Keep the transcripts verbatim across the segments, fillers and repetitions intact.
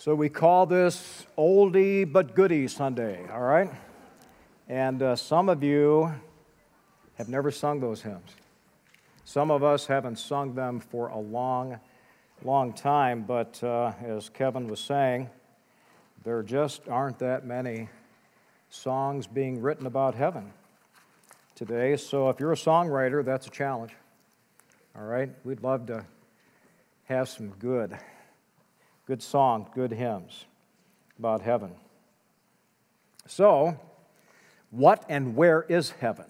So we call this Oldie but Goodie Sunday, all right? And uh, some of you have never sung those hymns. Some of us haven't sung them for a long, long time, but uh, as Kevin was saying, there just aren't that many songs being written about heaven today. So if you're a songwriter, that's a challenge, all right? We'd love to have some good Good songs, good hymns about heaven. So, what and where is heaven?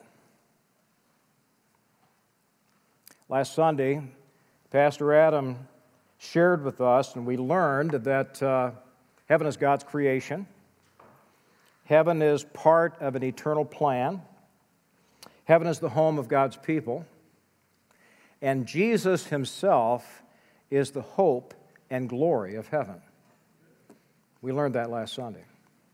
Last Sunday, Pastor Adam shared with us, and we learned that uh, heaven is God's creation. Heaven is part of an eternal plan. Heaven is the home of God's people. And Jesus himself is the hope and glory of heaven. We learned that last Sunday.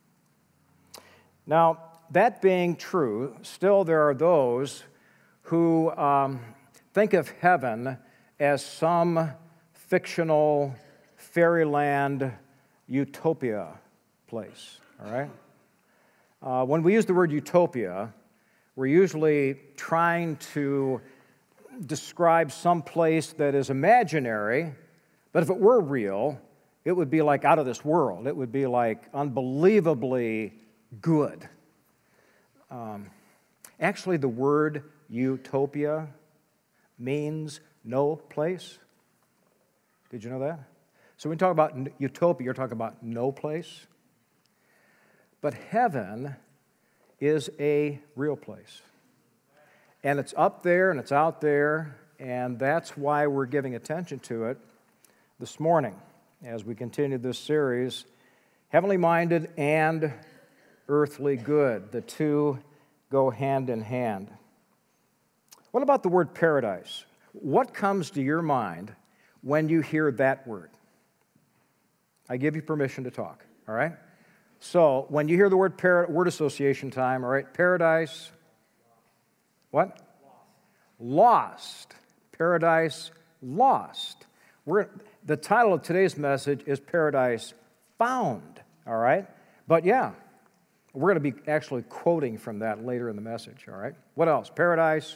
Now, that being true, still there are those who um, think of heaven as some fictional fairyland utopia place, all right? Uh, when we use the word utopia, we're usually trying to describe some place that is imaginary. But if it were real, it would be like out of this world. It would be like unbelievably good. Um, actually, the word utopia means no place. Did you know that? So when we talk about utopia, you're talking about no place. But heaven is a real place. And it's up there and it's out there, and that's why we're giving attention to it this morning as we continue this series, Heavenly Minded and Earthly Good. The two go hand in hand. What about the word paradise? What comes to your mind when you hear that word? I give you permission to talk, all right? So when you hear the word par- word association time, all right, paradise, what? Lost. Paradise lost. We're, the title of today's message is Paradise Found, all right? But yeah, we're going to be actually quoting from that later in the message, all right? What else? Paradise?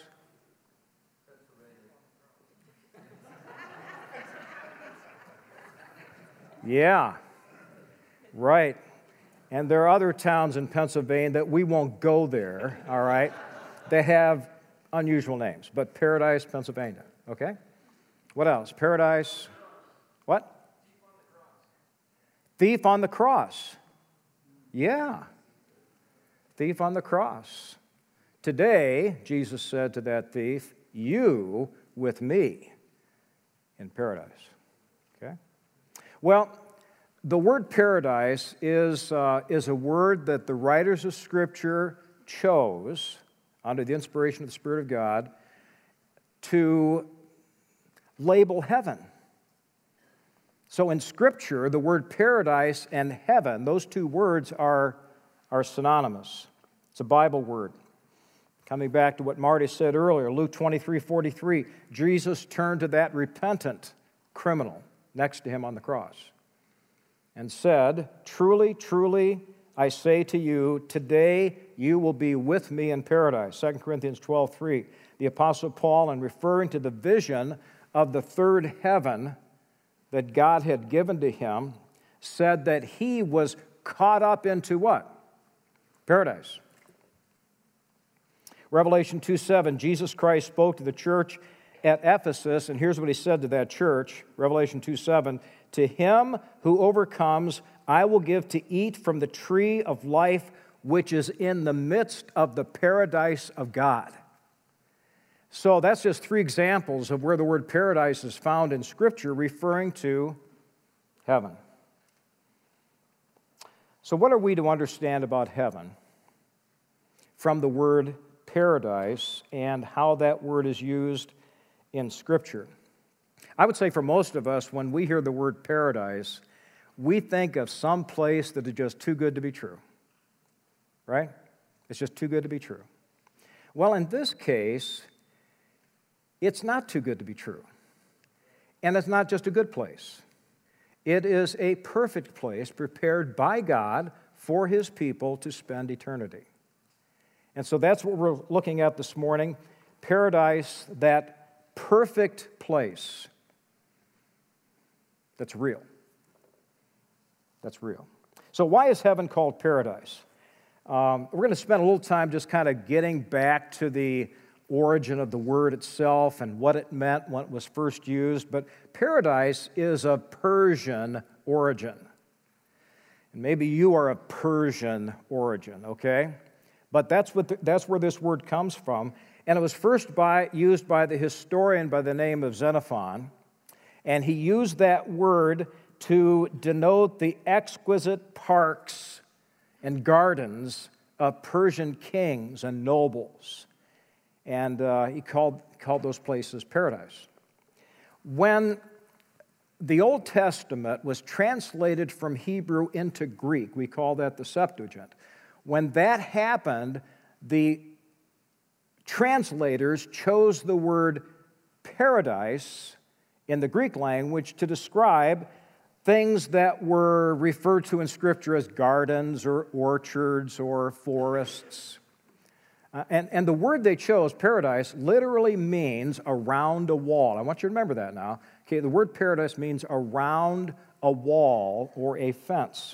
Yeah, right. And there are other towns in Pennsylvania that we won't go there, all right? They have unusual names, but Paradise, Pennsylvania, okay? What else? Paradise, what? Thief on the cross. Yeah. Thief on the cross. Today, Jesus said to that thief, you with me in paradise. Okay? Well, the word paradise is, uh, is a word that the writers of Scripture chose under the inspiration of the Spirit of God to label heaven. So in Scripture, the word paradise and heaven, those two words are, are synonymous. It's a Bible word. Coming back to what Marty said earlier, Luke twenty-three forty-three, Jesus turned to that repentant criminal next to him on the cross and said, truly, truly, I say to you, today you will be with me in paradise. Second Corinthians twelve three. The Apostle Paul, in referring to the vision of the third heaven that God had given to him, said that he was caught up into what? Paradise. Revelation two seven, Jesus Christ spoke to the church at Ephesus, and here's what he said to that church, Revelation two seven, to him who overcomes, I will give to eat from the tree of life, which is in the midst of the paradise of God. So that's just three examples of where the word paradise is found in Scripture, referring to heaven. So what are we to understand about heaven from the word paradise and how that word is used in Scripture? I would say for most of us, when we hear the word paradise, we think of some place that is just too good to be true, right? It's just too good to be true. Well, in this case, it's not too good to be true. And it's not just a good place. It is a perfect place prepared by God for his people to spend eternity. And so that's what we're looking at this morning. Paradise, that perfect place that's real. That's real. So why is heaven called paradise? Um, we're going to spend a little time just kind of getting back to the origin of the word itself and what it meant when it was first used. But paradise is of Persian origin. And maybe you are of Persian origin, okay? But that's, what the, that's where this word comes from. And it was first by, used by the historian by the name of Xenophon. And he used that word to denote the exquisite parks and gardens of Persian kings and nobles. And uh, he called, called those places paradise. When the Old Testament was translated from Hebrew into Greek, we call that the Septuagint. When that happened, the translators chose the word paradise in the Greek language to describe things that were referred to in Scripture as gardens or orchards or forests. Uh, and, and the word they chose, paradise, literally means around a wall. I want you to remember that now. Okay, the word paradise means around a wall or a fence.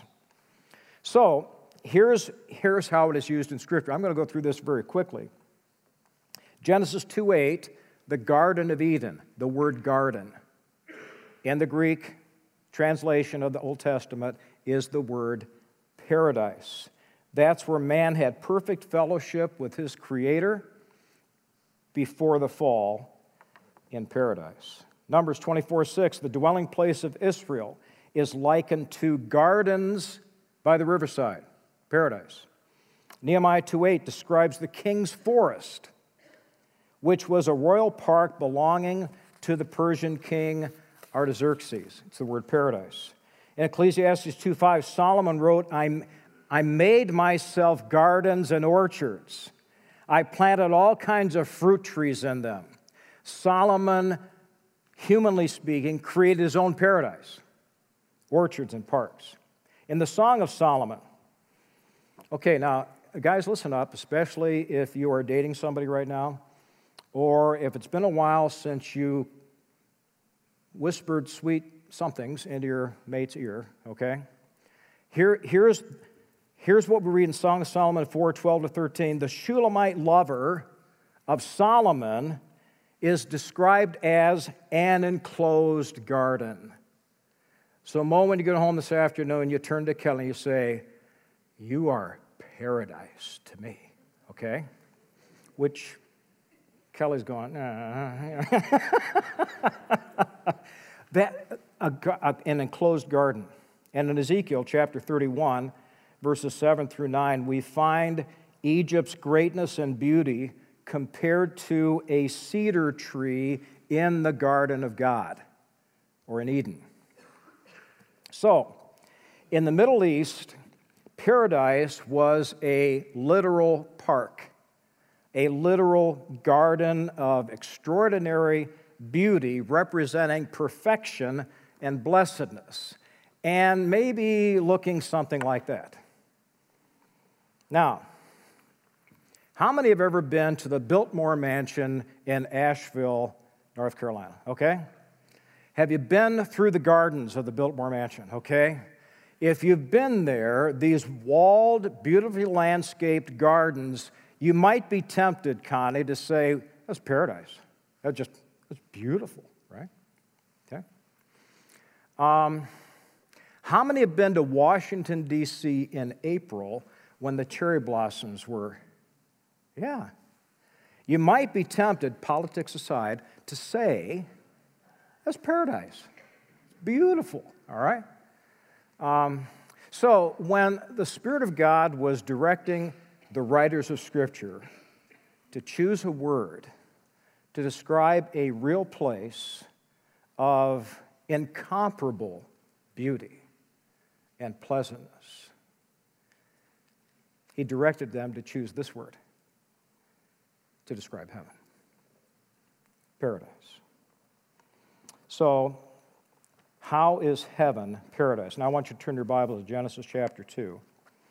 So here's, here's how it is used in Scripture. I'm going to go through this very quickly. Genesis two eight, the Garden of Eden, the word garden. In the Greek translation of the Old Testament is the word paradise. That's where man had perfect fellowship with his Creator before the fall in paradise. Numbers twenty-four six, the dwelling place of Israel is likened to gardens by the riverside, paradise. Nehemiah two eight describes the king's forest, which was a royal park belonging to the Persian king Artaxerxes. It's the word paradise. In Ecclesiastes two five, Solomon wrote, I'm I made myself gardens and orchards. I planted all kinds of fruit trees in them. Solomon, humanly speaking, created his own paradise, orchards and parks. In the Song of Solomon, okay, now, guys, listen up, especially if you are dating somebody right now, or if it's been a while since you whispered sweet somethings into your mate's ear, okay? Here, here's... Here's what we read in Song of Solomon four twelve to thirteen. The Shulamite lover of Solomon is described as an enclosed garden. So, Mo, when you get home this afternoon, you turn to Kelly and you say, you are paradise to me, okay? Which Kelly's going, uh. that a, a, an enclosed garden. And in Ezekiel chapter thirty-one, verses seven through nine, we find Egypt's greatness and beauty compared to a cedar tree in the garden of God, or in Eden. So, in the Middle East, paradise was a literal park, a literal garden of extraordinary beauty representing perfection and blessedness, and maybe looking something like that. Now, how many have ever been to the Biltmore Mansion in Asheville, North Carolina? Okay? Have you been through the gardens of the Biltmore Mansion? Okay? If you've been there, these walled, beautifully landscaped gardens, you might be tempted, Connie, to say, that's paradise. That's just, that's beautiful, right? Okay? Um, how many have been to Washington, D C in April when the cherry blossoms were, yeah. You might be tempted, politics aside, to say, that's paradise. Beautiful, all right? Um, so when the Spirit of God was directing the writers of Scripture to choose a word to describe a real place of incomparable beauty and pleasantness, He directed them to choose this word to describe heaven. Paradise. So, How is heaven paradise? Now I want you to turn your Bible to Genesis chapter two.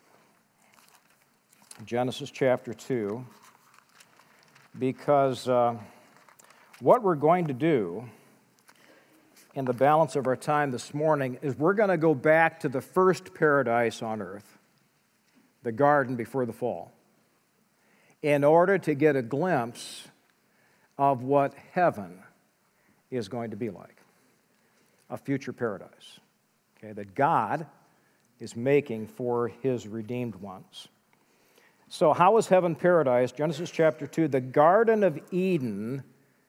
Genesis chapter two, because uh, what we're going to do in the balance of our time this morning is we're going to go back to the first paradise on earth, the garden before the fall, in order to get a glimpse of what heaven is going to be like, a future paradise, okay, that God is making for his redeemed ones. So how is heaven paradise? Genesis chapter two, the Garden of Eden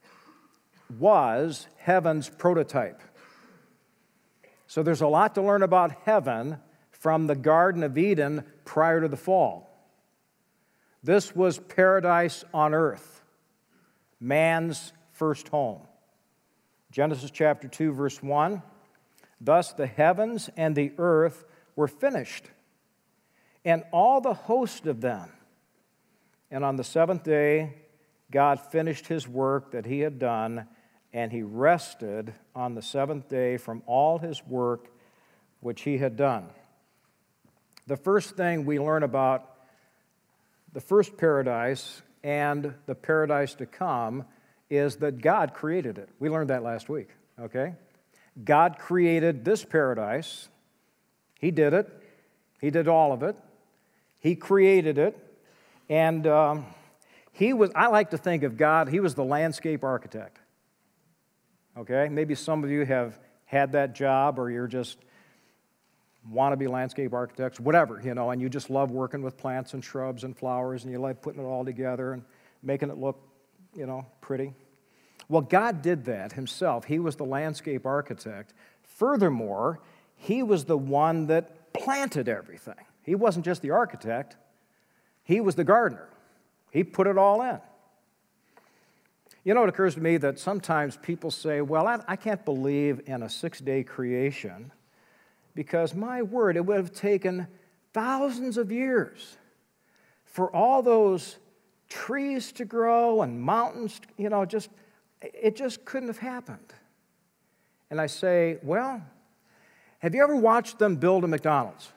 was heaven's prototype. So there's a lot to learn about heaven from the Garden of Eden prior to the fall. This was paradise on earth, man's first home. Genesis chapter two, verse one, thus the heavens and the earth were finished, and all the host of them. And on the seventh day, God finished his work that he had done, and he rested on the seventh day from all his work which he had done. The first thing we learn about the first paradise and the paradise to come is that God created it. We learned that last week, okay? God created this paradise. He did it. He did all of it. He created it. And um, he was, I like to think of God, he was the landscape architect. Okay? Maybe some of you have had that job, or you're just want to be landscape architects, whatever, you know, and you just love working with plants and shrubs and flowers, and you like putting it all together and making it look, you know, pretty. Well, God did that himself. He was the landscape architect. Furthermore, he was the one that planted everything. He wasn't just the architect. He was the gardener. He put it all in. You know, it occurs to me that sometimes people say, well, I, I can't believe in a six-day creation because, my word, it would have taken thousands of years for all those trees to grow and mountains, you know, just, it just couldn't have happened. And I say, well, have you ever watched them build a McDonald's?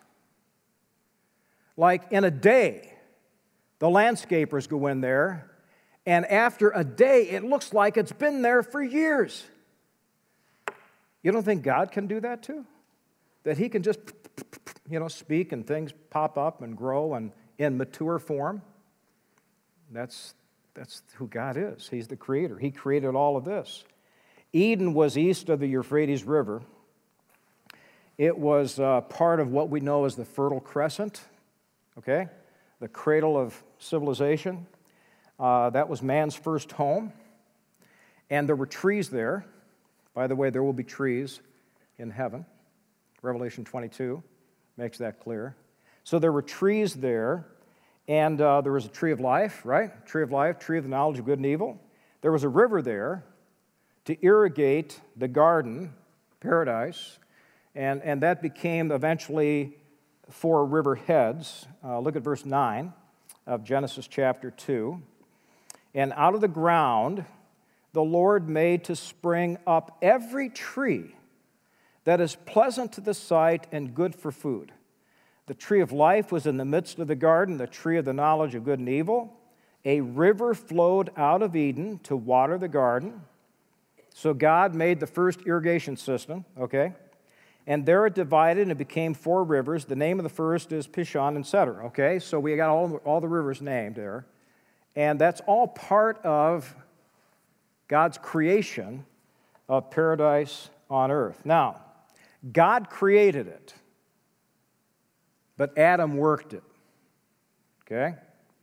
Like in a day, the landscapers go in there, and after a day, it looks like it's been there for years. You don't think God can do that too? That he can just, you know, speak and things pop up and grow and in mature form? That's, that's who God is. He's the creator. He created all of this. Eden was east of the Euphrates River. It was uh, part of what we know as the Fertile Crescent, okay? The cradle of civilization. Uh, that was man's first home. And there were trees there. By the way, there will be trees in heaven. Revelation twenty-two makes that clear. So there were trees there, and uh, there was a tree of life, right? Tree of life, tree of the knowledge of good and evil. There was a river there to irrigate the garden, paradise, and, and that became eventually four river heads. Uh, look at verse nine of Genesis chapter two. And out of the ground the Lord made to spring up every tree that is pleasant to the sight and good for food. The tree of life was in the midst of the garden, the tree of the knowledge of good and evil. A river flowed out of Eden to water the garden. So God made the first irrigation system, okay? And there it divided and it became four rivers. The name of the first is Pishon and Cedar, okay? So we got all, all the rivers named there. And that's all part of God's creation of paradise on earth. Now, God created it, but Adam worked it, okay?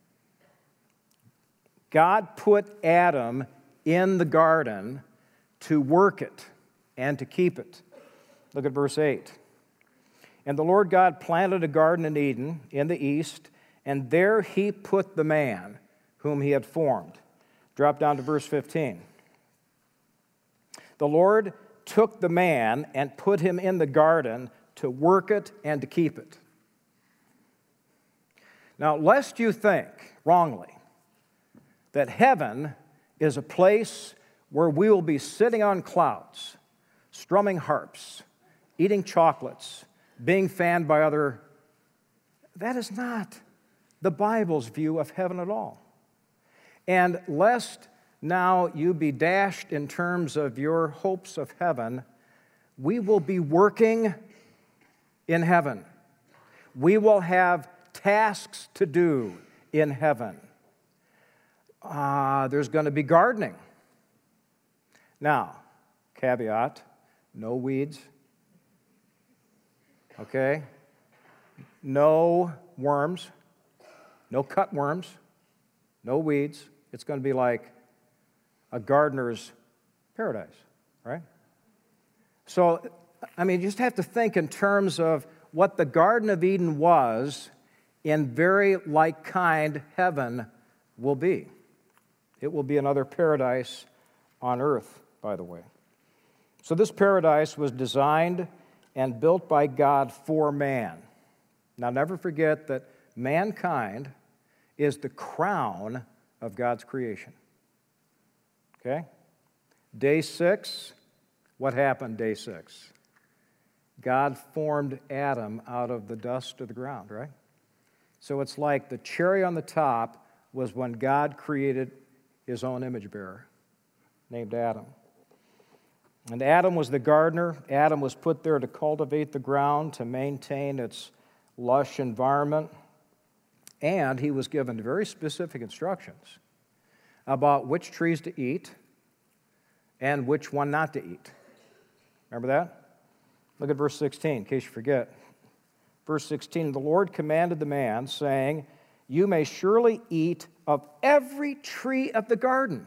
God put Adam in the garden to work it and to keep it. Look at verse eight. And the Lord God planted a garden in Eden in the east, and there he put the man whom he had formed. Drop down to verse fifteen. The Lord took the man and put him in the garden to work it and to keep it. Now, lest you think wrongly that heaven is a place where we will be sitting on clouds, strumming harps, eating chocolates, being fanned by other. That is not the Bible's view of heaven at all. And lest now you be dashed in terms of your hopes of heaven, we will be working in heaven. We will have tasks to do in heaven. Uh, there's going to be gardening. Now, caveat, no weeds, okay? No worms, no cutworms, no weeds. It's going to be like a gardener's paradise, right? So, I mean, you just have to think in terms of what the Garden of Eden was, in very like kind heaven will be. It will be another paradise on earth, by the way. So this paradise was designed and built by God for man. Now, never forget that mankind is the crown of God's creation. Okay? Day six, what happened day six? God formed Adam out of the dust of the ground, right? So it's like the cherry on the top was when God created his own image bearer, named Adam. And Adam was the gardener. Adam was put there to cultivate the ground, to maintain its lush environment. And he was given very specific instructions about which trees to eat and which one not to eat. Remember that? Look at verse sixteen, in case you forget. Verse sixteen, the Lord commanded the man, saying, you may surely eat of every tree of the garden,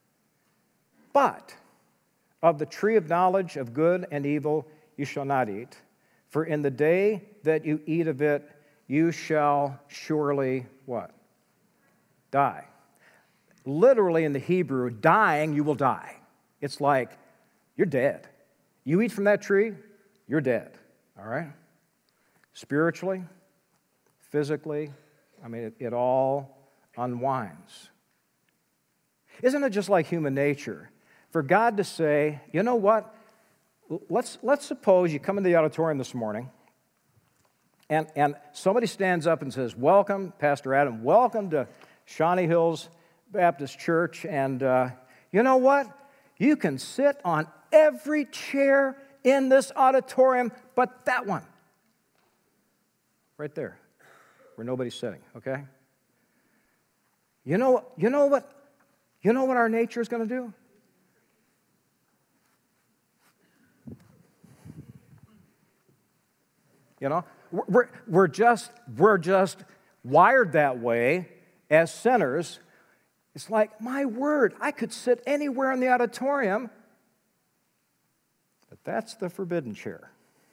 but of the tree of knowledge of good and evil you shall not eat. For in the day that you eat of it, you shall surely, what? Die. Literally in the Hebrew, dying, you will die. It's like, you're dead. You eat from that tree, you're dead, all right? Spiritually, physically, I mean, it, it all unwinds. Isn't it just like human nature? For God to say, you know what? Let's, let's suppose you come into the auditorium this morning, and, and somebody stands up and says, welcome, Pastor Adam, welcome to Shawnee Hills Baptist Church, and uh, you know what? You can sit on every chair in this auditorium but that one. Right there, where nobody's sitting, okay? You know, you know what, you know what our nature is going to do? You know, we're, we're, just, we're just wired that way as sinners. It's like, my word, I could sit anywhere in the auditorium, but that's the forbidden chair.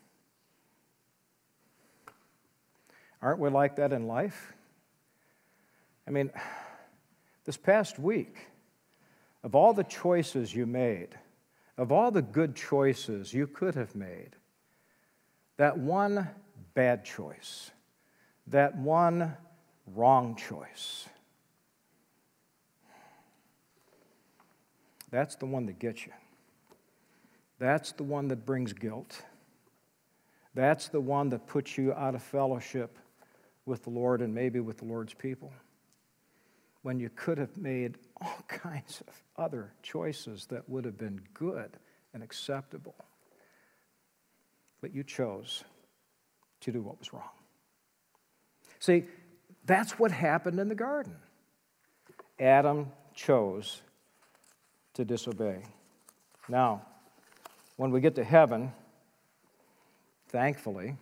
Aren't we like that in life? I mean, this past week, of all the choices you made, of all the good choices you could have made, that one bad choice, that one wrong choice, that's the one that gets you. That's the one that brings guilt. That's the one that puts you out of fellowship with the Lord and maybe with the Lord's people, when you could have made all kinds of other choices that would have been good and acceptable. But you chose to do what was wrong. See, that's what happened in the garden. Adam chose to disobey. Now, when we get to heaven, thankfully,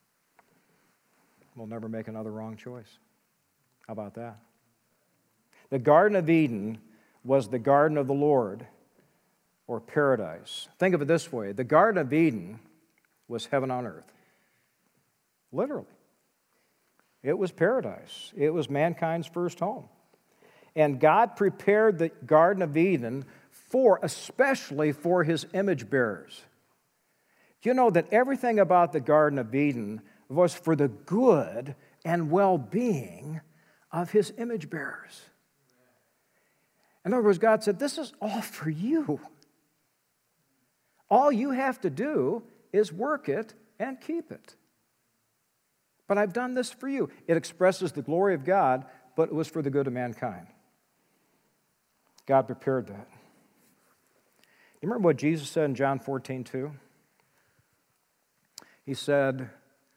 we'll never make another wrong choice. How about that? The Garden of Eden was the garden of the Lord, or paradise. Think of it this way. The Garden of Eden was heaven on earth. Literally. It was paradise. It was mankind's first home. And God prepared the Garden of Eden for, especially for his image bearers. Do you know that everything about the Garden of Eden was for the good and well-being of his image bearers? In other words, God said, this is all for you. All you have to do is work it and keep it. But I've done this for you. It expresses the glory of God, but it was for the good of mankind. God prepared that. You remember what Jesus said in John fourteen two? He said,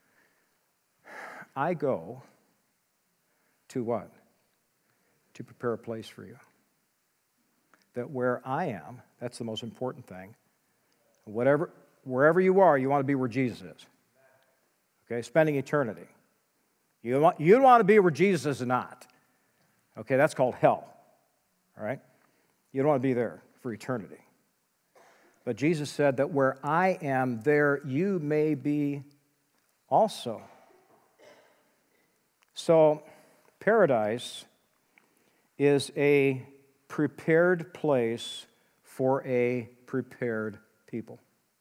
I go to what? To prepare a place for you. That where I am, that's the most important thing. Whatever, wherever you are, you want to be where Jesus is. Okay, spending eternity. You want, you want to be where Jesus is not. Okay, that's called hell. All right? You don't want to be there for eternity. But Jesus said that where I am, there you may be also. So, paradise is a prepared place for a prepared people.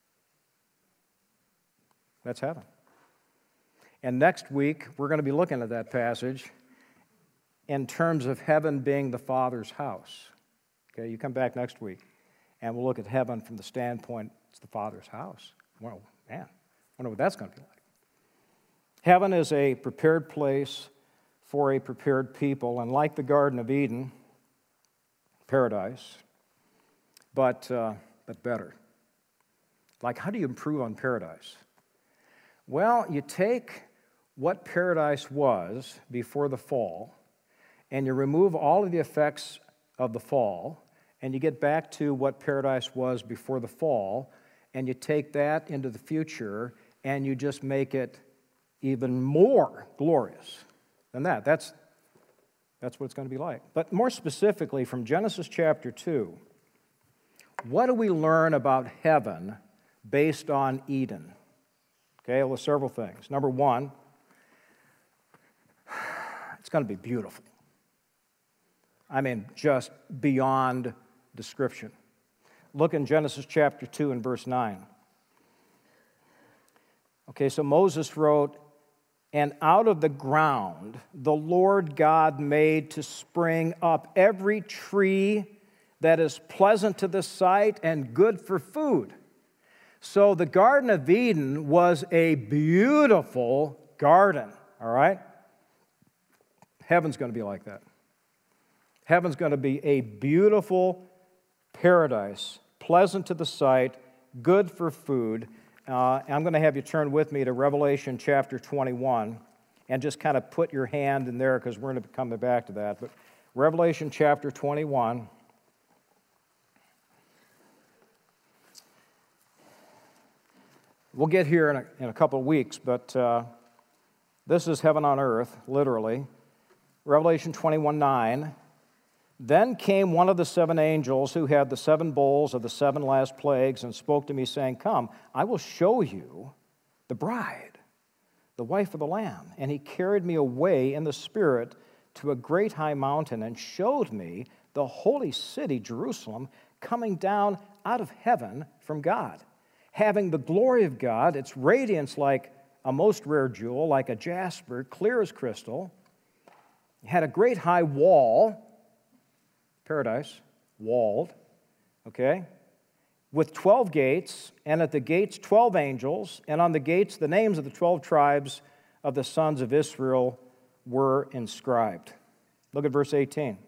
That's heaven. And next week, we're going to be looking at that passage in terms of heaven being the Father's house. Okay, you come back next week, and we'll look at heaven from the standpoint, it's the Father's house. Well, man, I wonder what that's going to be like. Heaven is a prepared place for a prepared people, and like the Garden of Eden, paradise, but, uh, but better. Like, how do you improve on paradise? Well, you take what paradise was before the fall, and you remove all of the effects of the fall, and you get back to what paradise was before the fall, and you take that into the future, and you just make it even more glorious than that. That's, that's what it's going to be like. But more specifically, from Genesis chapter two, what do we learn about heaven based on Eden? Okay, well, several things. Number one, it's going to be beautiful. I mean, just beyond description. Look in Genesis chapter two and verse nine. Okay, so Moses wrote, and out of the ground the Lord God made to spring up every tree that is pleasant to the sight and good for food. So the Garden of Eden was a beautiful garden, all right? Heaven's going to be like that. Heaven's going to be a beautiful paradise, pleasant to the sight, good for food. Uh, I'm going to have you turn with me to Revelation chapter twenty-one and just kind of put your hand in there because we're going to be coming back to that. But Revelation chapter twenty-one. We'll get here in a, in a couple of weeks, but uh, this is heaven on earth, literally. Revelation twenty-one nine. Then came one of the seven angels who had the seven bowls of the seven last plagues and spoke to me, saying, come, I will show you the bride, the wife of the Lamb. And he carried me away in the Spirit to a great high mountain and showed me the holy city, Jerusalem, coming down out of heaven from God, having the glory of God, its radiance like a most rare jewel, like a jasper, clear as crystal. It had a great high wall, paradise, walled, okay, with twelve gates, and at the gates twelve angels, and on the gates the names of the twelve tribes of the sons of Israel were inscribed. Look at verse eighteen.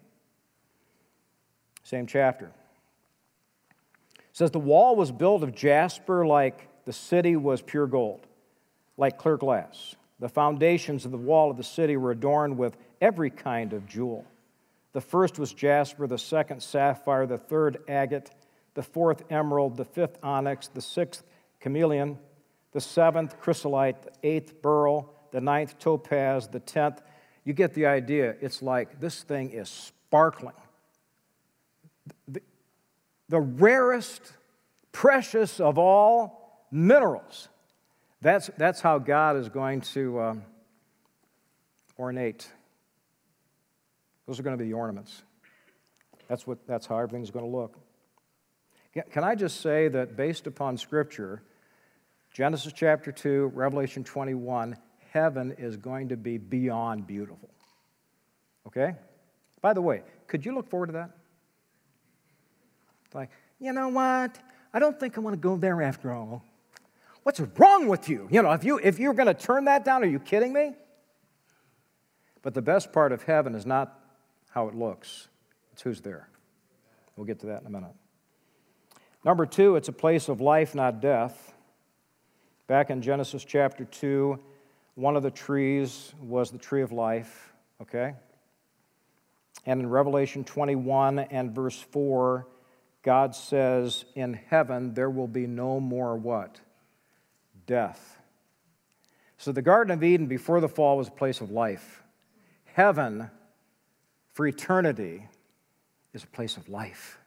Same chapter. It says, the wall was built of jasper like the city was pure gold, like clear glass. The foundations of the wall of the city were adorned with every kind of jewel. The first was jasper, the second sapphire, the third agate, the fourth emerald, the fifth onyx, the sixth chameleon, the seventh chrysolite, the eighth beryl, the ninth topaz, the tenth. You get the idea. It's like this thing is sparkling. The, the rarest, precious of all minerals. That's, that's how God is going to um, ornate. Those are going to be the ornaments. That's, what, that's how everything's going to look. Can I just say that based upon Scripture, Genesis chapter two, Revelation twenty-one, heaven is going to be beyond beautiful. Okay? By the way, could you look forward to that? Like, you know what? I don't think I want to go there after all. What's wrong with you? You know, if, you, if you're going to turn that down, are you kidding me? But the best part of heaven is not how it looks. It's who's there. We'll get to that in a minute. Number two, it's a place of life, not death. Back in Genesis chapter two, one of the trees was the tree of life, okay? And in Revelation twenty-one and verse four, God says, in heaven there will be no more what? Death. So the Garden of Eden before the fall was a place of life. Heaven, for eternity, is a place of life.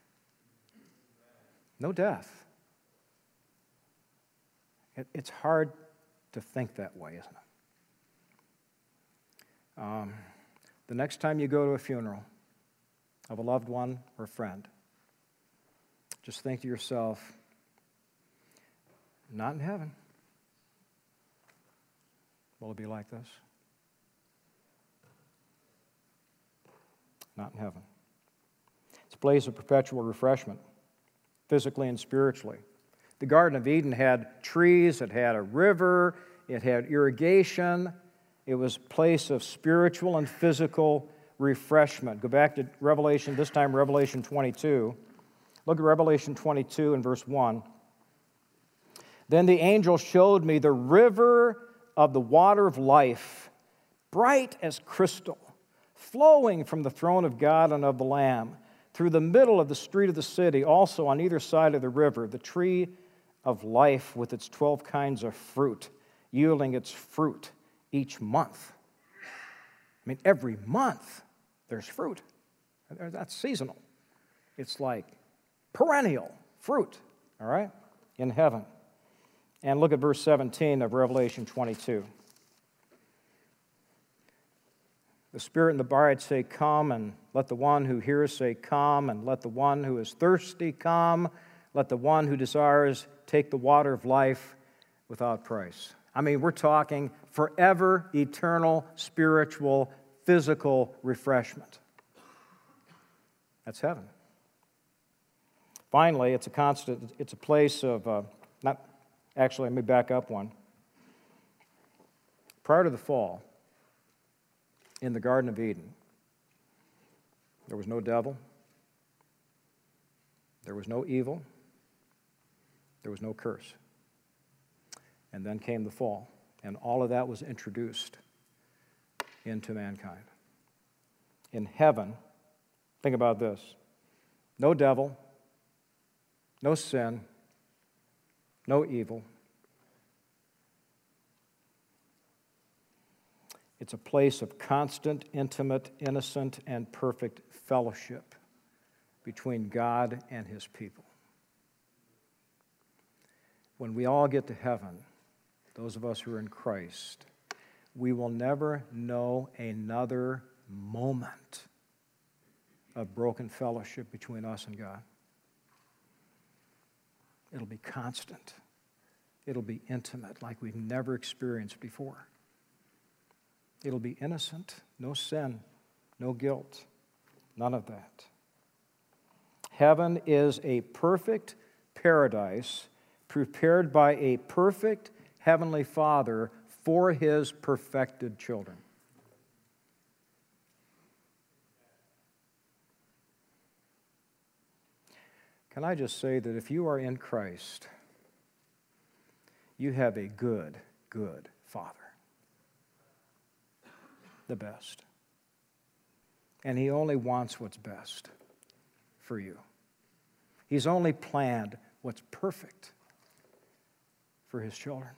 No death. It, it's hard to think that way, isn't it? Um, the next time you go to a funeral of a loved one or friend, just think to yourself, not in heaven. Will it be like this? Not in heaven. It's a place of perpetual refreshment, physically and spiritually. The Garden of Eden had trees, it had a river, it had irrigation. It was a place of spiritual and physical refreshment. Go back to Revelation, this time Revelation twenty-two. Look at Revelation twenty-two and verse one. Then the angel showed me the river of the water of life, bright as crystal, flowing from the throne of God and of the Lamb, through the middle of the street of the city, also on either side of the river, the tree of life with its twelve kinds of fruit, yielding its fruit each month. I mean, every month there's fruit. That's seasonal. It's like perennial fruit, all right, in heaven. And look at verse seventeen of Revelation twenty-two. The Spirit and the bride say, come, and let the one who hears say, come, and let the one who is thirsty come. Let the one who desires take the water of life without price. I mean, we're talking forever, eternal, spiritual, physical refreshment. That's heaven. Finally, it's a constant, it's a place of, uh, not, actually, let me back up one. Prior to the fall, in the Garden of Eden, there was no devil, there was no evil, there was no curse. And then came the fall, and all of that was introduced into mankind. In heaven, think about this, no devil, no sin, no evil. It's a place of constant, intimate, innocent, and perfect fellowship between God and His people. When we all get to heaven, those of us who are in Christ, we will never know another moment of broken fellowship between us and God. It'll be constant. It'll be intimate like we've never experienced before. It'll be innocent, no sin, no guilt, none of that. Heaven is a perfect paradise prepared by a perfect Heavenly Father for His perfected children. Can I just say that if you are in Christ, you have a good, good Father. The best. And He only wants what's best for you. He's only planned what's perfect for His children.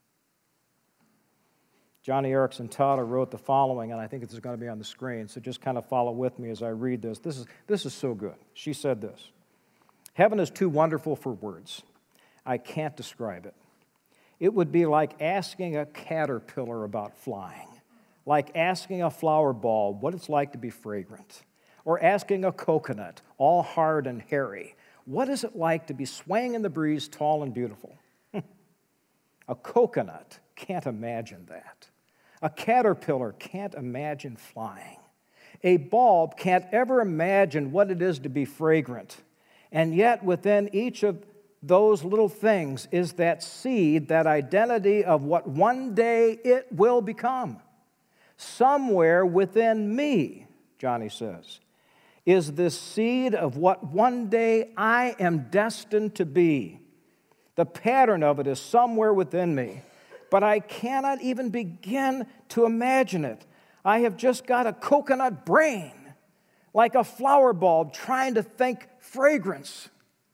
Johnny Erickson Tada wrote the following, and I think this is going to be on the screen, so just kind of follow with me as I read this. This is, this is so good. She said this: heaven is too wonderful for words. I can't describe it. It would be like asking a caterpillar about flying, like asking a flower bulb what it's like to be fragrant, or asking a coconut, all hard and hairy, what is it like to be swaying in the breeze, tall and beautiful? A coconut can't imagine that. A caterpillar can't imagine flying. A bulb can't ever imagine what it is to be fragrant. And yet within each of those little things is that seed, that identity of what one day it will become. Somewhere within me, Johnny says, is this seed of what one day I am destined to be. The pattern of it is somewhere within me, but I cannot even begin to imagine it. I have just got a coconut brain, like a flower bulb trying to think fragrance.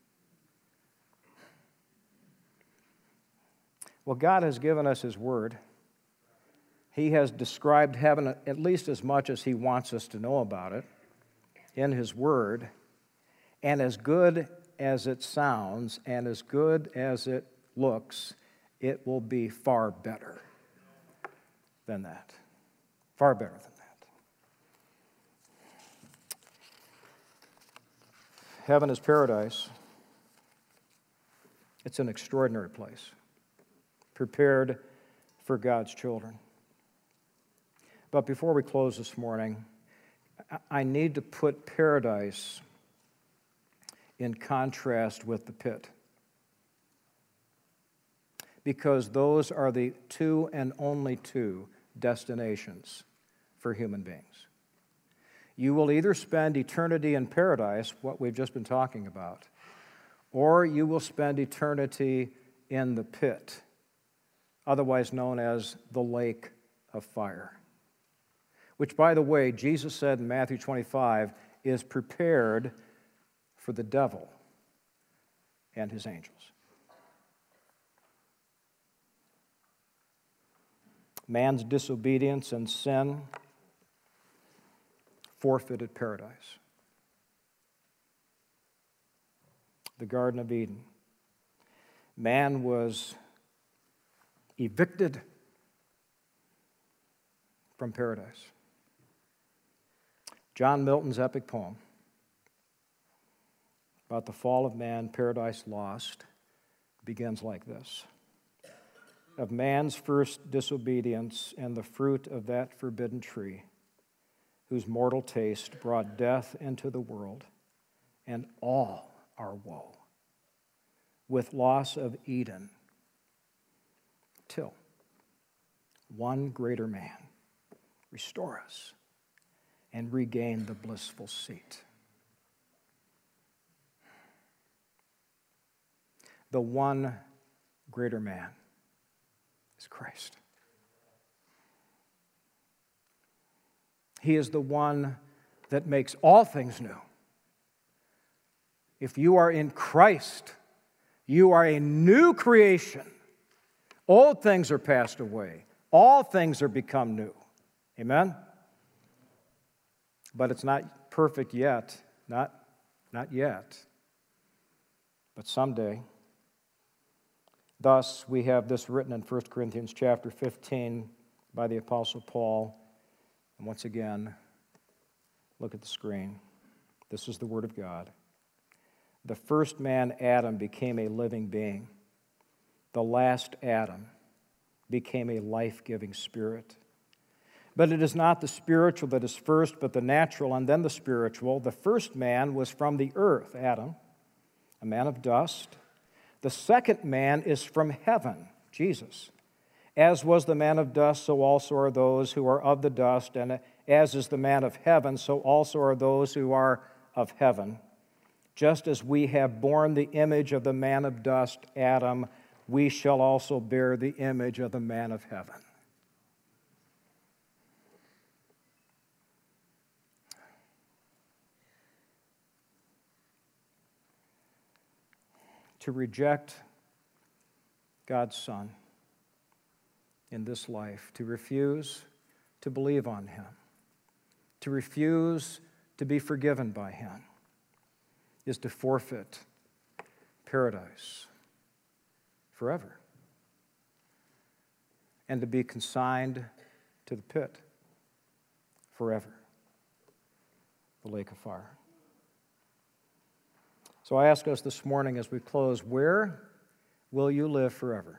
Well, God has given us His Word. He has described heaven at least as much as He wants us to know about it in His Word. And as good as it sounds and as good as it looks, it will be far better than that. Far better than that. Heaven is paradise. It's an extraordinary place, prepared for God's children. But before we close this morning, I need to put paradise in contrast with the pit, because those are the two and only two destinations for human beings. You will either spend eternity in paradise, what we've just been talking about, or you will spend eternity in the pit, otherwise known as the lake of fire, which, by the way, Jesus said in Matthew twenty-five, is prepared for the devil and his angels. Man's disobedience and sin forfeited paradise. The Garden of Eden. Man was evicted from paradise. John Milton's epic poem about the fall of man, Paradise Lost, begins like this. Of man's first disobedience and the fruit of that forbidden tree, whose mortal taste brought death into the world, and all our woe, with loss of Eden, till one greater man restore us and regain the blissful seat. The one greater man is Christ. He is the one that makes all things new. If you are in Christ, you are a new creation. Old things are passed away. All things are become new. Amen? But it's not perfect yet. Not, not yet. But someday. Thus, we have this written in First Corinthians chapter fifteen by the Apostle Paul. And once again, look at the screen. This is the Word of God. The first man, Adam, became a living being. The last Adam became a life-giving spirit. But it is not the spiritual that is first, but the natural, and then the spiritual. The first man was from the earth, Adam, a man of dust. The second man is from heaven, Jesus. As was the man of dust, so also are those who are of the dust, and as is the man of heaven, so also are those who are of heaven. Just as we have borne the image of the man of dust, Adam, we shall also bear the image of the man of heaven. To reject God's Son in this life, to refuse to believe on Him, to refuse to be forgiven by Him, is to forfeit paradise forever and to be consigned to the pit forever, the lake of fire. So I ask us this morning as we close, where will you live forever?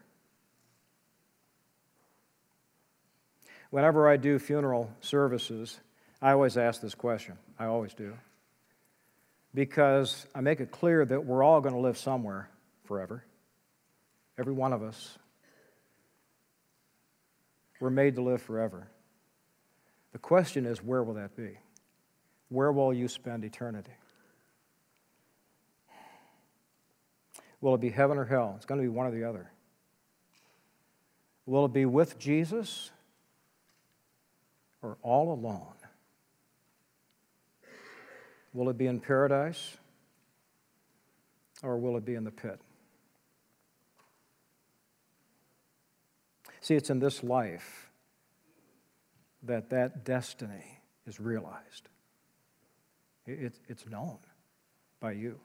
Whenever I do funeral services, I always ask this question. I always do. Because I make it clear that we're all going to live somewhere forever. Every one of us. We're made to live forever. The question is, where will that be? Where will you spend eternity? Will it be heaven or hell? It's going to be one or the other. Will it be with Jesus or all alone? Will it be in paradise or will it be in the pit? See, it's in this life that that destiny is realized. It, it's known by you.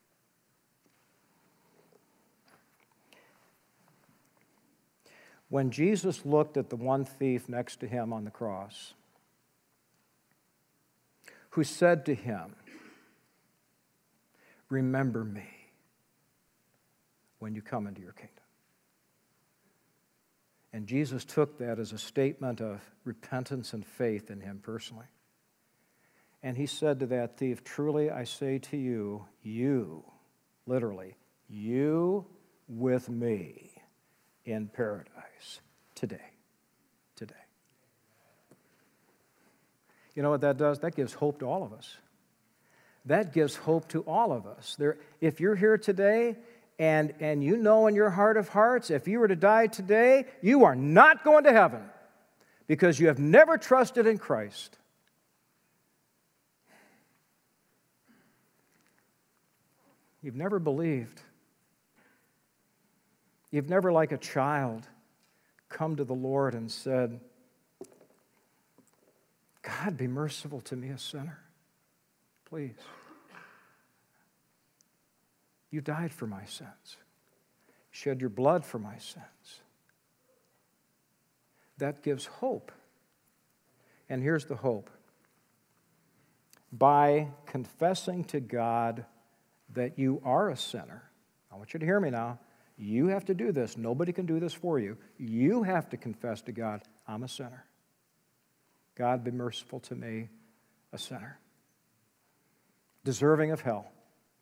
When Jesus looked at the one thief next to him on the cross, who said to him, "Remember me when you come into your kingdom." And Jesus took that as a statement of repentance and faith in him personally. And he said to that thief, "Truly I say to you, you, literally, you with me in paradise today, today." You know what that does? That gives hope to all of us. That gives hope to all of us. There, if you're here today and, and you know in your heart of hearts, if you were to die today, you are not going to heaven because you have never trusted in Christ. You've never believed. You've never, like a child, come to the Lord and said, "God, be merciful to me, a sinner. Please. You died for my sins. Shed your blood for my sins." That gives hope. And here's the hope. By confessing to God that you are a sinner, I want you to hear me now. You have to do this. Nobody can do this for you. You have to confess to God, "I'm a sinner. God, be merciful to me, a sinner, deserving of hell."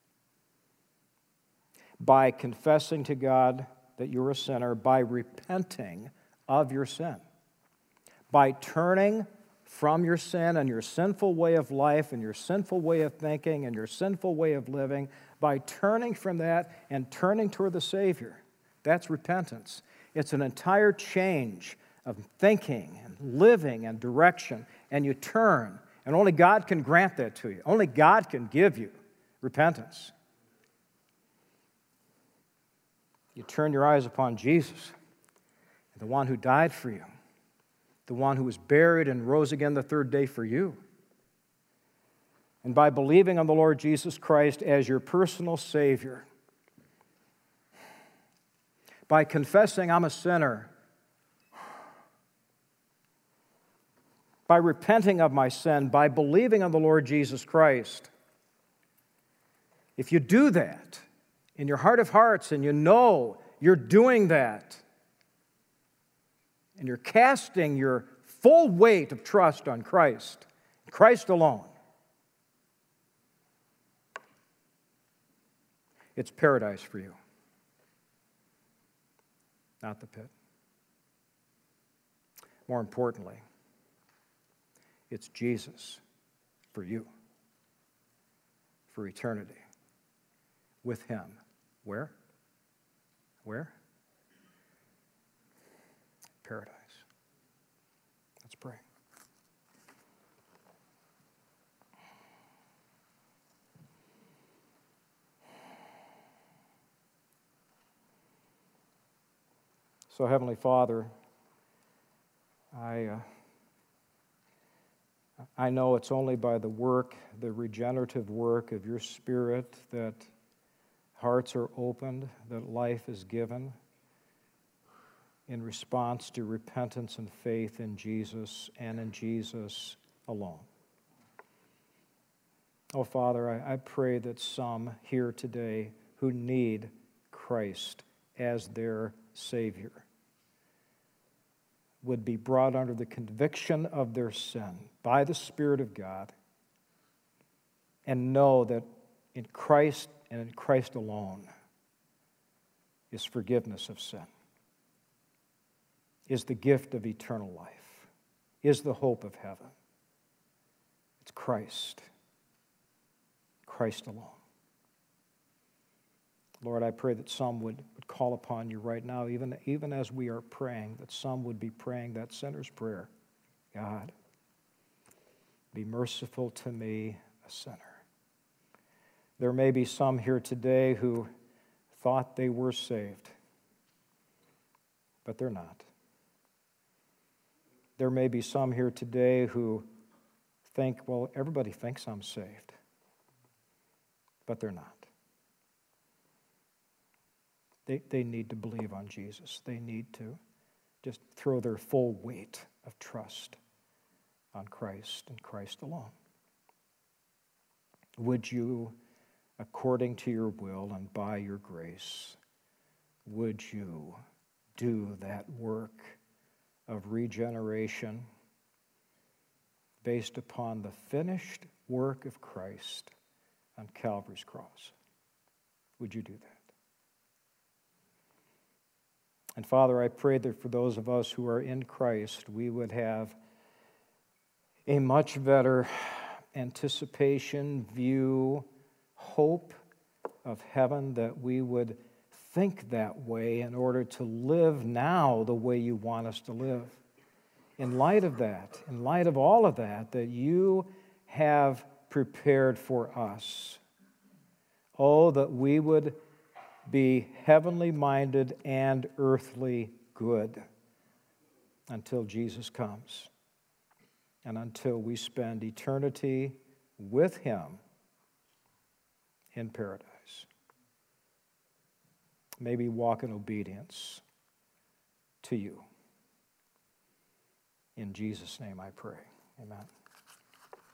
By confessing to God that you're a sinner, by repenting of your sin, by turning from your sin and your sinful way of life and your sinful way of thinking and your sinful way of living, by turning from that and turning toward the Savior. That's repentance. It's an entire change of thinking and living and direction, and you turn, and only God can grant that to you. Only God can give you repentance. You turn your eyes upon Jesus, the one who died for you, the one who was buried and rose again the third day for you. And by believing on the Lord Jesus Christ as your personal Savior, by confessing I'm a sinner, by repenting of my sin, by believing on the Lord Jesus Christ, if you do that in your heart of hearts and you know you're doing that, and you're casting your full weight of trust on Christ, Christ alone, it's paradise for you, not the pit. More importantly, it's Jesus for you, for eternity, with Him. Where? Where? Paradise. Let's pray. So, Heavenly Father, I, uh, I know it's only by the work, the regenerative work of your Spirit, that hearts are opened, that life is given in response to repentance and faith in Jesus and in Jesus alone. Oh, Father, I, I pray that some here today who need Christ as their Savior would be brought under the conviction of their sin by the Spirit of God and know that in Christ and in Christ alone is forgiveness of sin, is the gift of eternal life, is the hope of heaven. It's Christ, Christ alone. Lord, I pray that some would, would call upon you right now, even, even as we are praying, that some would be praying that sinner's prayer. God, be merciful to me, a sinner. There may be some here today who thought they were saved, but they're not. There may be some here today who think, well, everybody thinks I'm saved, but they're not. They, they need to believe on Jesus. They need to just throw their full weight of trust on Christ and Christ alone. Would you, according to your will and by your grace, would you do that work of regeneration based upon the finished work of Christ on Calvary's cross? Would you do that? And Father, I pray that for those of us who are in Christ, we would have a much better anticipation, view, hope of heaven, that we would think that way in order to live now the way you want us to live. In light of that, in light of all of that, that you have prepared for us. Oh, that we would be heavenly minded and earthly good until Jesus comes and until we spend eternity with him in paradise. May we walk in obedience to you. In Jesus' name I pray. Amen.